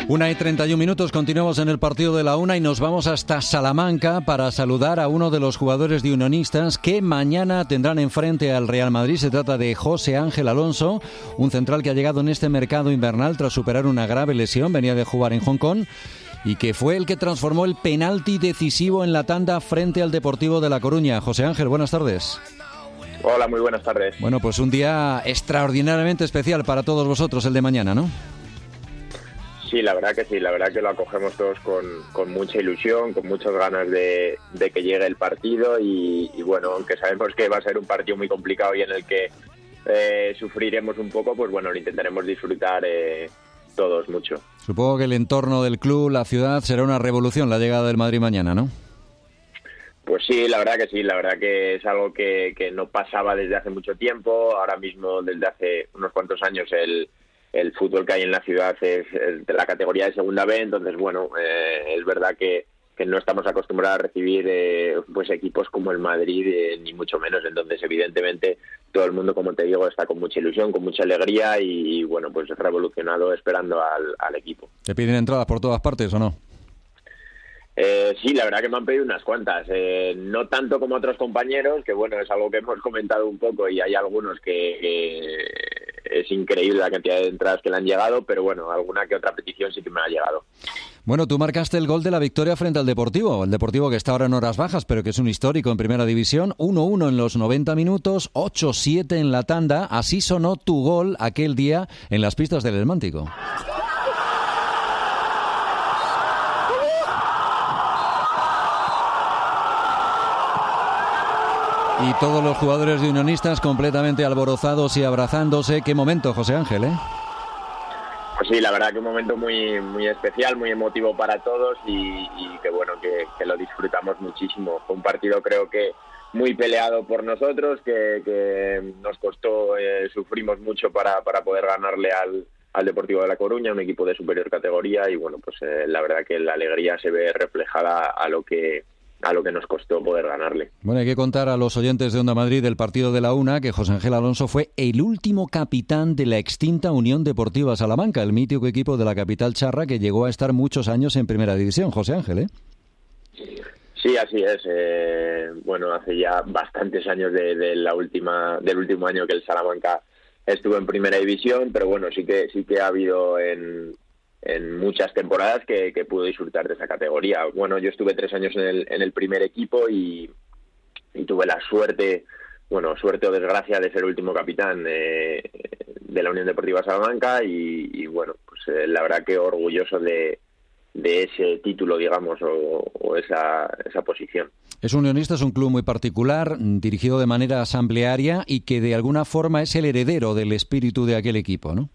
1:31, continuamos en el partido de la 1 y nos vamos hasta Salamanca para saludar a uno de los jugadores de Unionistas que mañana tendrán enfrente al Real Madrid. Se trata de José Ángel Alonso, un central que ha llegado en este mercado invernal tras superar una grave lesión, venía de jugar en Hong Kong, y que fue el que transformó el penalti decisivo en la tanda frente al Deportivo de La Coruña. José Ángel, buenas tardes. Hola, muy buenas tardes. Bueno, pues un día extraordinariamente especial para todos vosotros, el de mañana, ¿no? Sí, la verdad que sí, la verdad que lo acogemos todos con mucha ilusión, con muchas ganas de que llegue el partido y bueno, aunque sabemos que va a ser un partido muy complicado y en el que sufriremos un poco, pues bueno, lo intentaremos disfrutar todos mucho. Supongo que el entorno del club, la ciudad, será una revolución la llegada del Madrid mañana, ¿no? Pues sí, la verdad que sí, la verdad que es algo que no pasaba desde hace mucho tiempo. Ahora mismo, desde hace unos cuantos años, el fútbol que hay en la ciudad es de la categoría de segunda B, entonces bueno, es verdad que no estamos acostumbrados a recibir pues equipos como el Madrid, ni mucho menos. Entonces evidentemente todo el mundo, como te digo, está con mucha ilusión, con mucha alegría y bueno, pues revolucionado esperando al equipo. ¿Te piden entradas por todas partes o no? Sí, la verdad que me han pedido unas cuantas, no tanto como otros compañeros, que bueno, es algo que hemos comentado un poco y hay algunos que es increíble la cantidad de entradas que le han llegado, pero bueno, alguna que otra petición sí que me ha llegado. Bueno, tú marcaste el gol de la victoria frente al Deportivo, el Deportivo que está ahora en horas bajas, pero que es un histórico en Primera División, 1-1 en los 90 minutos, 8-7 en la tanda, así sonó tu gol aquel día en las pistas del Helmántico. Y todos los jugadores de Unionistas completamente alborozados y abrazándose. Qué momento, José Ángel, ¿eh? Pues sí, la verdad que un momento muy muy especial, muy emotivo para todos y que bueno, que lo disfrutamos muchísimo. Fue un partido creo que muy peleado por nosotros, que nos costó, sufrimos mucho para poder ganarle al Deportivo de La Coruña, un equipo de superior categoría y bueno, pues la verdad que la alegría se ve reflejada a lo que nos costó poder ganarle. Bueno, hay que contar a los oyentes de Onda Madrid del partido de la UNA que José Ángel Alonso fue el último capitán de la extinta Unión Deportiva Salamanca, el mítico equipo de la capital charra que llegó a estar muchos años en Primera División. José Ángel, ¿eh? Sí, así es. Bueno, hace ya bastantes años del último año que el Salamanca estuvo en Primera División, pero bueno, sí que ha habido en muchas temporadas que pude disfrutar de esa categoría. Bueno, yo estuve 3 años en el primer equipo y tuve la suerte o desgracia de ser último capitán de la Unión Deportiva Salamanca y bueno, pues la verdad que orgulloso de ese título, digamos, o esa posición. Es Unionista, es un club muy particular, dirigido de manera asamblearia y que de alguna forma es el heredero del espíritu de aquel equipo, ¿no?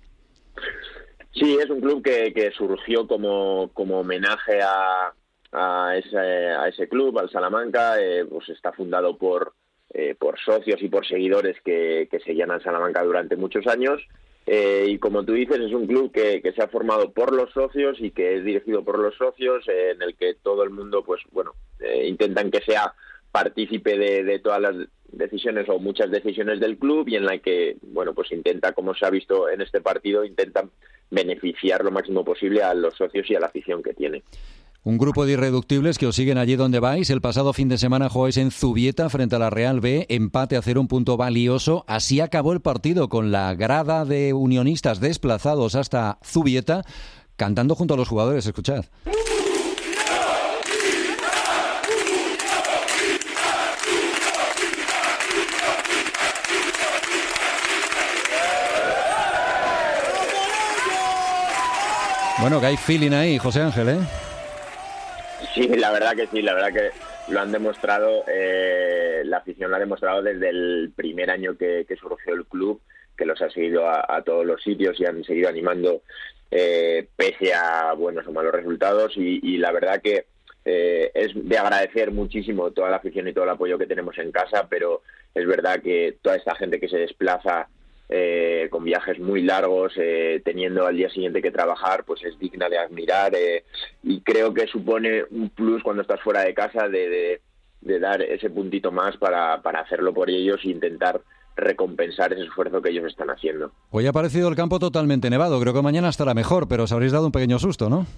Sí, es un club que surgió como homenaje a ese club, al Salamanca. Pues está fundado por socios y por seguidores que seguían al Salamanca durante muchos años. Y como tú dices, es un club que se ha formado por los socios y que es dirigido por los socios, en el que todo el mundo, pues bueno, intentan que sea partícipe de todas las decisiones o muchas decisiones del club y en la que, bueno, pues intenta, como se ha visto en este partido, intentan beneficiar lo máximo posible a los socios y a la afición que tiene. Un grupo de irreductibles que os siguen allí donde vais. El pasado fin de semana jugáis en Zubieta frente a la Real B, empate a 0, un punto valioso. Así acabó el partido con la grada de unionistas desplazados hasta Zubieta, cantando junto a los jugadores. Escuchad. Bueno, que hay feeling ahí, José Ángel, ¿eh? Sí, la verdad que sí, la verdad que lo han demostrado, la afición lo ha demostrado desde el primer año que surgió el club, que los ha seguido a todos los sitios y han seguido animando pese a buenos o malos resultados y la verdad que es de agradecer muchísimo toda la afición y todo el apoyo que tenemos en casa, pero es verdad que toda esta gente que se desplaza con viajes muy largos, teniendo al día siguiente que trabajar, pues es digna de admirar y creo que supone un plus cuando estás fuera de casa de dar ese puntito más para hacerlo por ellos e intentar recompensar ese esfuerzo que ellos están haciendo. Hoy ha aparecido el campo totalmente nevado, creo que mañana estará mejor, pero os habréis dado un pequeño susto, ¿no?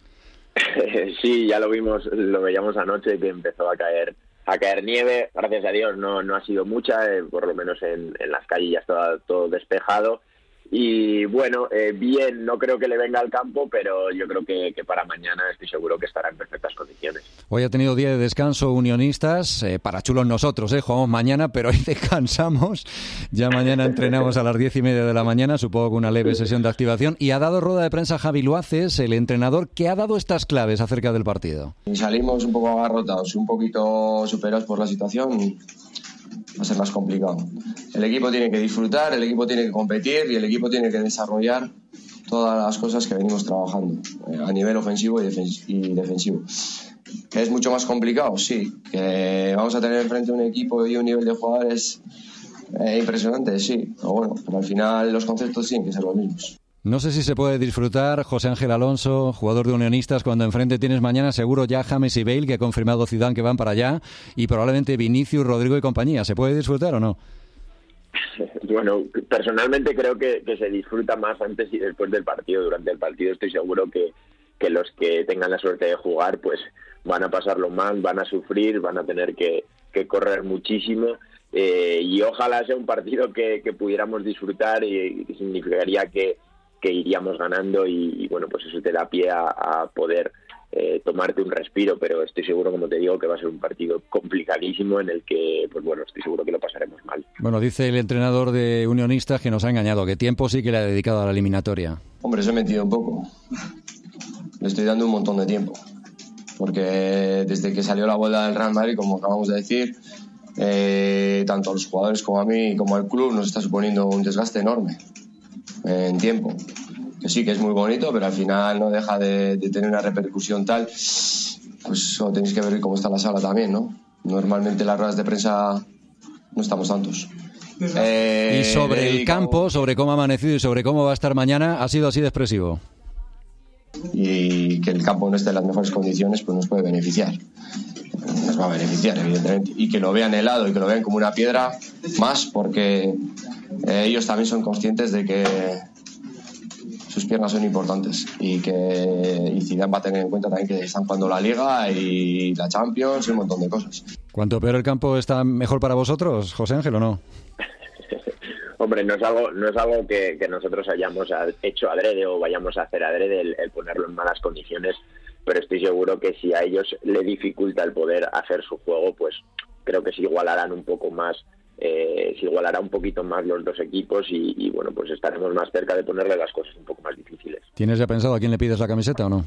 Sí, ya lo veíamos anoche, que empezó a caer nieve. Gracias a Dios no ha sido mucha, por lo menos en las calles ya estaba todo despejado. Y bueno, bien, no creo que le venga al campo, pero yo creo que para mañana estoy seguro que estará en perfectas condiciones. Hoy ha tenido día de descanso Unionistas, para chulos nosotros, jugamos mañana, pero hoy descansamos. Ya mañana entrenamos a las 10:30 de la mañana, supongo que una leve sesión de activación. Y ha dado rueda de prensa Javi Luaces, el entrenador, que ha dado estas claves acerca del partido. Salimos un poco agarrotados, un poquito superados por la situación. Va a ser más complicado. El equipo tiene que disfrutar, el equipo tiene que competir y el equipo tiene que desarrollar todas las cosas que venimos trabajando a nivel ofensivo y defensivo. ¿Que es mucho más complicado? Sí. ¿Que vamos a tener enfrente un equipo y un nivel de jugadores impresionante? Sí. Pero al final los conceptos tienen que ser los mismos. No sé si se puede disfrutar, José Ángel Alonso, jugador de Unionistas, cuando enfrente tienes mañana seguro ya James y Bale, que ha confirmado Zidane que van para allá, y probablemente Vinicius, Rodrigo y compañía. ¿Se puede disfrutar o no? Bueno, personalmente creo que se disfruta más antes y después del partido. Durante el partido estoy seguro que los que tengan la suerte de jugar pues van a pasarlo mal, van a sufrir, van a tener que correr muchísimo. Y ojalá sea un partido que pudiéramos disfrutar y que significaría que iríamos ganando y bueno, pues eso te da pie a poder tomarte un respiro, pero estoy seguro, como te digo, que va a ser un partido complicadísimo en el que, pues bueno, estoy seguro que lo pasaremos mal. Bueno, dice el entrenador de Unionistas que nos ha engañado, que tiempo sí que le ha dedicado a la eliminatoria. Hombre, eso he mentido un poco. Le estoy dando un montón de tiempo, porque desde que salió la bola del Real Madrid, como acabamos de decir, tanto a los jugadores como a mí, como al club, nos está suponiendo un desgaste enorme en tiempo, que sí que es muy bonito, pero al final no deja de tener una repercusión tal, pues solo tenéis que ver cómo está la sala también, ¿no? Normalmente las ruedas de prensa no estamos tantos. Y sobre el campo, sobre cómo ha amanecido y sobre cómo va a estar mañana, ha sido así de expresivo. Y que el campo no esté en las mejores condiciones, pues nos puede beneficiar. Nos va a beneficiar, evidentemente. Y que lo vean helado y que lo vean como una piedra más, porque ellos también son conscientes de que sus piernas son importantes y Zidane va a tener en cuenta también que están jugando la Liga y la Champions y un montón de cosas. ¿Cuanto peor el campo está mejor para vosotros, José Ángel, o no? Hombre, no es algo que nosotros hayamos hecho adrede o vayamos a hacer adrede el ponerlo en malas condiciones, pero estoy seguro que si a ellos le dificulta el poder hacer su juego, pues creo que se igualarán un poco más, se igualará un poquito más los dos equipos y bueno, pues estaremos más cerca de ponerle las cosas un poco más difíciles. ¿Tienes ya pensado a quién le pides la camiseta o no?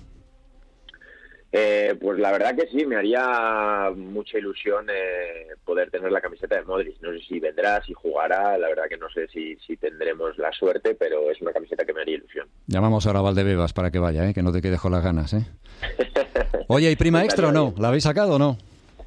Pues la verdad que sí, me haría mucha ilusión poder tener la camiseta de Modric. No sé si vendrá, si jugará, la verdad que no sé si tendremos la suerte, pero es una camiseta que me haría ilusión. Llamamos ahora a Valdebebas para que vaya, que no te quedes con las ganas. Oye, ¿y prima extra o no? ¿La habéis sacado o no?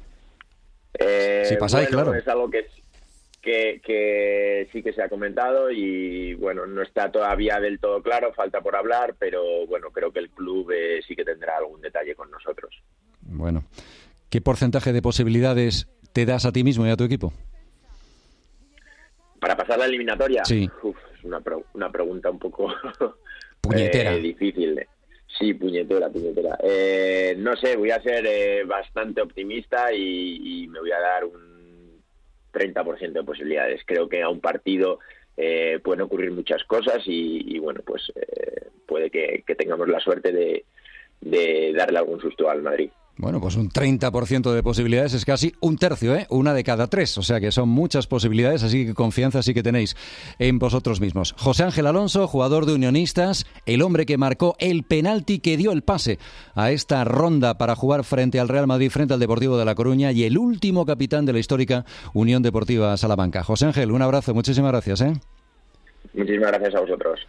Si pasáis, bueno, claro. Es algo que sí que se ha comentado y bueno, no está todavía del todo claro, falta por hablar, pero bueno, creo que el club sí que tendrá algún detalle con nosotros. Bueno, ¿qué porcentaje de posibilidades te das a ti mismo y a tu equipo? ¿Para pasar la eliminatoria? Sí. Es una pregunta un poco puñetera. Difícil. Sí, puñetera. No sé, voy a ser bastante optimista y me voy a dar un 30% de posibilidades. Creo que a un partido pueden ocurrir muchas cosas y bueno, pues puede que tengamos la suerte de darle algún susto al Madrid. Bueno, pues un 30% de posibilidades es casi un tercio, una de cada tres. O sea que son muchas posibilidades, así que confianza sí que tenéis en vosotros mismos. José Ángel Alonso, jugador de Unionistas, el hombre que marcó el penalti que dio el pase a esta ronda para jugar frente al Real Madrid, frente al Deportivo de La Coruña, y el último capitán de la histórica Unión Deportiva Salamanca. José Ángel, un abrazo, muchísimas gracias. Muchísimas gracias a vosotros.